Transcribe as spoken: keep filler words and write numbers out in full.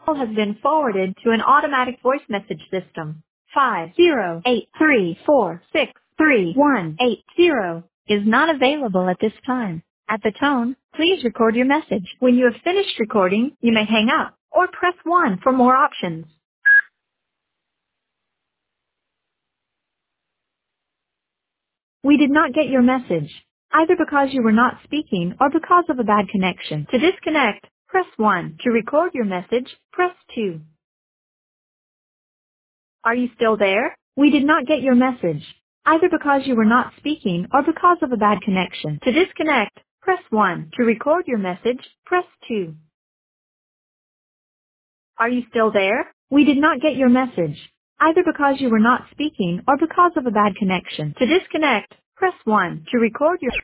call has been forwarded to an automatic voice message system. Five zero eight three four six three one eight zero is not available at this time. At the tone, please record your message. When you have finished recording, you may hang up or press one for more options. We did not get your message, either because you were not speaking or because of a bad connection. To disconnect, press one. To record your message, press two. Are you still there? We did not get your message, either because you were not speaking or because of a bad connection. To disconnect, press one. To record your message, press two. Are you still there? We did not get your message, either because you were not speaking or because of a bad connection. To disconnect, press one. To record your